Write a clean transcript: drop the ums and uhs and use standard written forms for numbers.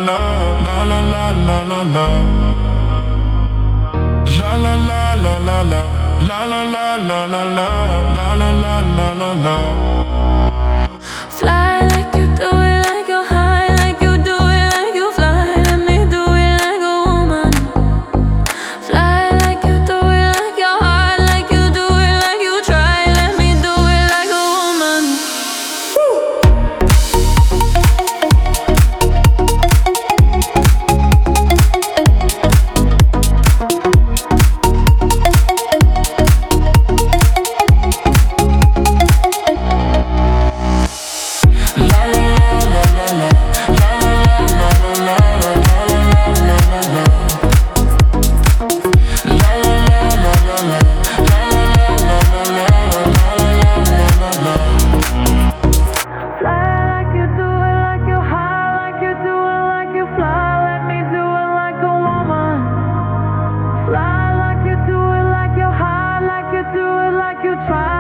la la la la la la la. La la la la la la la la la la la la la la la la la. Fly like you do it, like you're high, like you do it, like you fly. Let me do it like a woman. Fly like you do it, like you're hard, like you do it, like you try. Let me do it like a woman. Try